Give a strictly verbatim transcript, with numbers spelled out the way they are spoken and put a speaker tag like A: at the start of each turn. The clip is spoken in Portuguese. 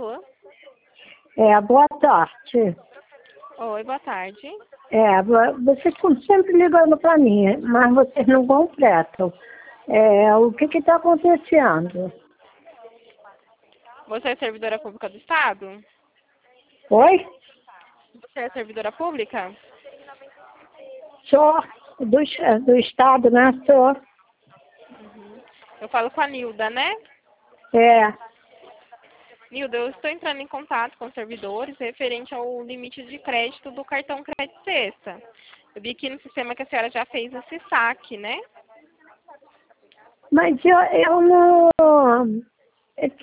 A: Alô?
B: É, boa tarde.
A: Oi, boa tarde.
B: É, vo- vocês estão sempre ligando para mim, mas vocês não completam. É, o que está acontecendo?
A: Você é servidora pública do Estado?
B: Oi?
A: Você é servidora pública?
B: Sou do, es- do Estado, né? Sou.
A: Eu falo com a Nilda, né?
B: É,
A: Nilda, eu estou entrando em contato com os servidores referente ao limite de crédito do cartão Crédito Sexta. Eu vi aqui no sistema que a senhora já fez esse saque, né?
B: mas eu, eu não...